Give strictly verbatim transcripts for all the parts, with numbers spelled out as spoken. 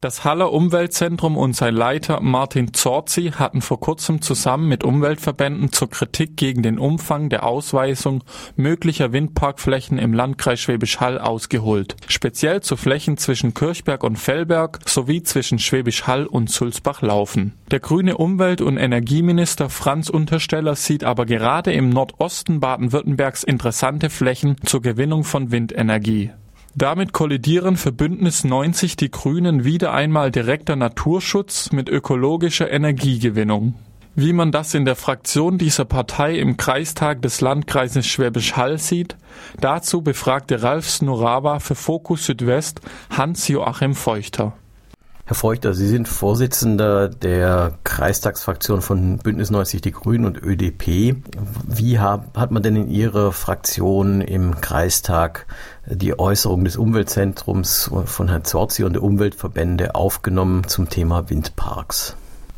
Das Haller Umweltzentrum und sein Leiter Martin Zorzi hatten vor kurzem zusammen mit Umweltverbänden zur Kritik gegen den Umfang der Ausweisung möglicher Windparkflächen im Landkreis Schwäbisch Hall ausgeholt. Speziell zu Flächen zwischen Kirchberg und Fellberg sowie zwischen Schwäbisch Hall und Sulzbach-Laufen. Der grüne Umwelt- und Energieminister Franz Untersteller sieht aber gerade im Nordosten Baden-Württembergs interessante Flächen zur Gewinnung von Windenergie. Damit kollidieren für Bündnis neunzig die Grünen wieder einmal direkter Naturschutz mit ökologischer Energiegewinnung. Wie man das in der Fraktion dieser Partei im Kreistag des Landkreises Schwäbisch Hall sieht, dazu befragte Ralf Snurawa für Fokus Südwest Hans-Joachim Feuchter. Herr Feuchter, Sie sind Vorsitzender der Kreistagsfraktion von Bündnis neunzig Die Grünen und Ö D P. Wie hat, hat man denn in Ihrer Fraktion im Kreistag die Äußerung des Umweltzentrums von Herrn Zorzi und der Umweltverbände aufgenommen zum Thema Windparks?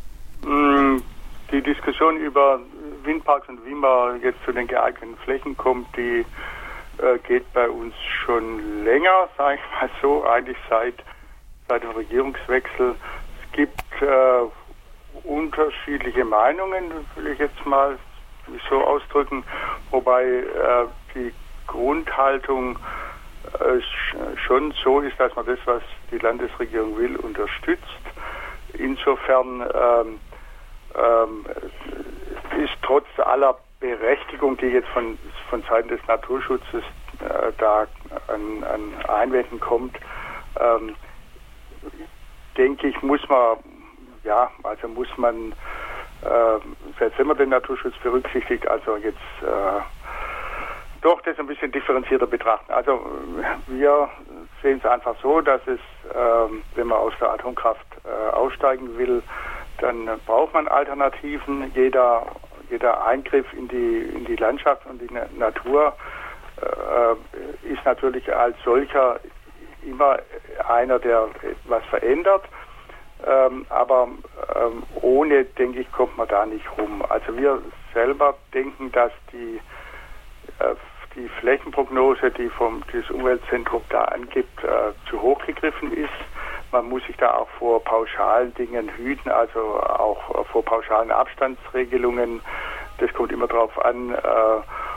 Die Diskussion über Windparks und wie man jetzt zu den geeigneten Flächen kommt, die äh, geht bei uns schon länger, sage ich mal so, eigentlich seit seit dem Regierungswechsel. Es gibt äh, unterschiedliche Meinungen, will ich jetzt mal so ausdrücken, wobei äh, die Grundhaltung äh, schon so ist, dass man das, was die Landesregierung will, unterstützt. Insofern ähm, ähm, ist trotz aller Berechtigung, die jetzt von, von Seiten des Naturschutzes äh, da an, an Einwänden kommt, ähm, denke ich, muss man, ja, also muss man, äh, selbst wenn man den Naturschutz berücksichtigt, also jetzt äh, doch das ein bisschen differenzierter betrachten. Also wir sehen es einfach so, dass es, äh, wenn man aus der Atomkraft äh, aussteigen will, dann braucht man Alternativen. Jeder, jeder Eingriff in die, in die Landschaft und die Natur äh, ist natürlich als solcher immer einer, der etwas verändert, ähm, aber ähm, ohne, denke ich, kommt man da nicht rum. Also wir selber denken, dass die, äh, die Flächenprognose, die vom das Umweltzentrum da angibt, äh, zu hoch gegriffen ist. Man muss sich da auch vor pauschalen Dingen hüten, also auch vor pauschalen Abstandsregelungen. Das kommt immer darauf an, äh,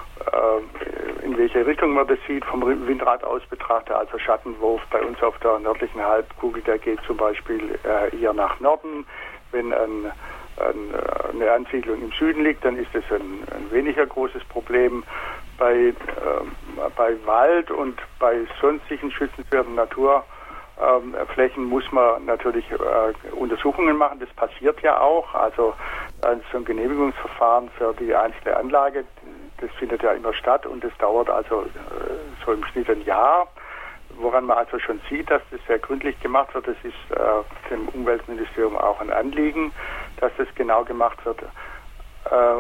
in welche Richtung man das sieht, vom Windrad aus betrachtet, also Schattenwurf bei uns auf der nördlichen Halbkugel, der geht zum Beispiel äh, eher nach Norden. Wenn ein, ein, eine Ansiedlung im Süden liegt, dann ist das ein, ein weniger großes Problem. Bei, äh, bei Wald und bei sonstigen schützenswerten Naturflächen ähm, muss man natürlich äh, Untersuchungen machen, das passiert ja auch, also ein, so ein Genehmigungsverfahren für die einzelne Anlage, das findet ja immer statt und das dauert also äh, so im Schnitt ein Jahr, woran man also schon sieht, dass das sehr gründlich gemacht wird. Das ist äh, dem Umweltministerium auch ein Anliegen, dass das genau gemacht wird. Äh,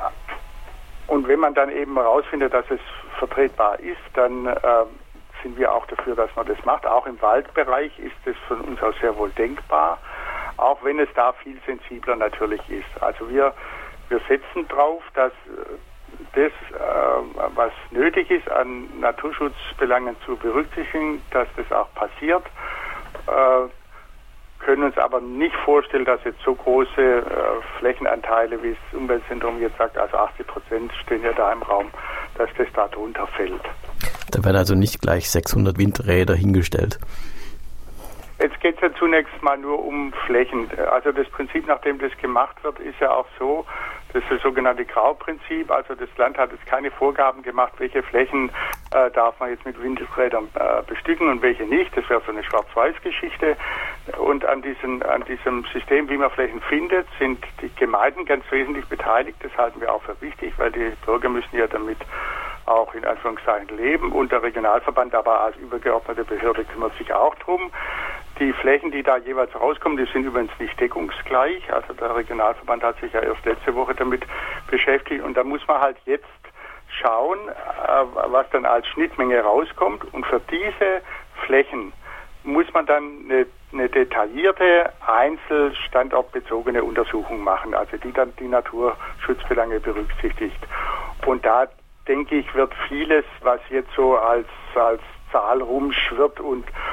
und wenn man dann eben herausfindet, dass es vertretbar ist, dann äh, sind wir auch dafür, dass man das macht. Auch im Waldbereich ist das von uns aus sehr wohl denkbar, auch wenn es da viel sensibler natürlich ist. Also wir, wir setzen drauf, dass das, äh, was nötig ist, an Naturschutzbelangen zu berücksichtigen, dass das auch passiert, äh, können uns aber nicht vorstellen, dass jetzt so große äh, Flächenanteile, wie das Umweltzentrum jetzt sagt, also achtzig Prozent stehen ja da im Raum, dass das da drunter fällt. Da werden also nicht gleich sechshundert Windräder hingestellt. Jetzt geht es ja zunächst mal nur um Flächen. Also das Prinzip, nach dem das gemacht wird, ist ja auch so, das ist das sogenannte Grauprinzip. Also das Land hat jetzt keine Vorgaben gemacht, welche Flächen äh, darf man jetzt mit Windrädern äh, bestücken und welche nicht. Das wäre so eine Schwarz-Weiß-Geschichte. Und an, diesen, an diesem System, wie man Flächen findet, sind die Gemeinden ganz wesentlich beteiligt. Das halten wir auch für wichtig, weil die Bürger müssen ja damit auch in Anführungszeichen leben. Und der Regionalverband aber als übergeordnete Behörde kümmert sich auch drum. Die Flächen, die da jeweils rauskommen, die sind übrigens nicht deckungsgleich. Also der Regionalverband hat sich ja erst letzte Woche damit beschäftigt. Und da muss man halt jetzt schauen, was dann als Schnittmenge rauskommt. Und für diese Flächen muss man dann eine, eine detaillierte, einzelstandortbezogene Untersuchung machen, also die dann die Naturschutzbelange berücksichtigt. Und da, denke ich, wird vieles, was jetzt so als, als Zahl rumschwirrt und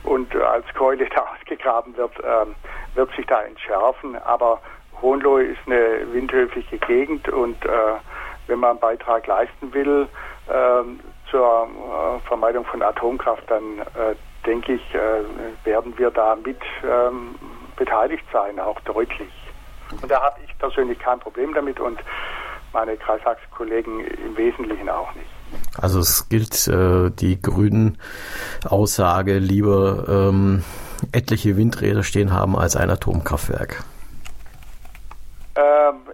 und als Keule da ausgegraben wird, ähm, wird sich da entschärfen. Aber Hohenlohe ist eine windhöfliche Gegend und äh, wenn man einen Beitrag leisten will äh, zur äh, Vermeidung von Atomkraft, dann äh, denke ich, äh, werden wir da mit ähm, beteiligt sein, auch deutlich. Und da habe ich persönlich kein Problem damit und meine Kreistagskollegen im Wesentlichen auch nicht. Also es gilt äh, die grünen Aussage, lieber ähm, etliche Windräder stehen haben als ein Atomkraftwerk. Ähm,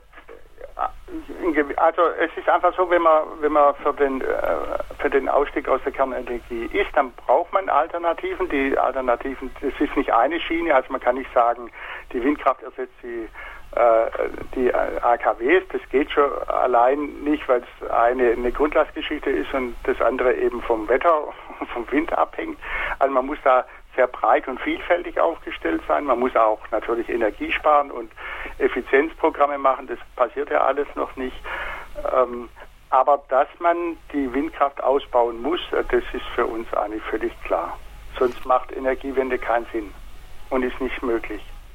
also es ist einfach so, wenn man wenn man für den äh, für den Ausstieg aus der Kernenergie ist, dann braucht man Alternativen. Die Alternativen, das ist nicht eine Schiene, also man kann nicht sagen, die Windkraft ersetzt die äh, die A K Ws. Das geht schon allein nicht, weil es eine eine Grundlastgeschichte ist und das andere eben vom Wetter, vom Wind abhängt. Also man muss da sehr breit und vielfältig aufgestellt sein. Man muss auch natürlich Energie sparen und Effizienzprogramme machen. Das passiert ja alles noch nicht. Ähm, aber dass man die Windkraft ausbauen muss, das ist für uns eigentlich völlig klar. Sonst macht Energiewende keinen Sinn und ist nicht möglich.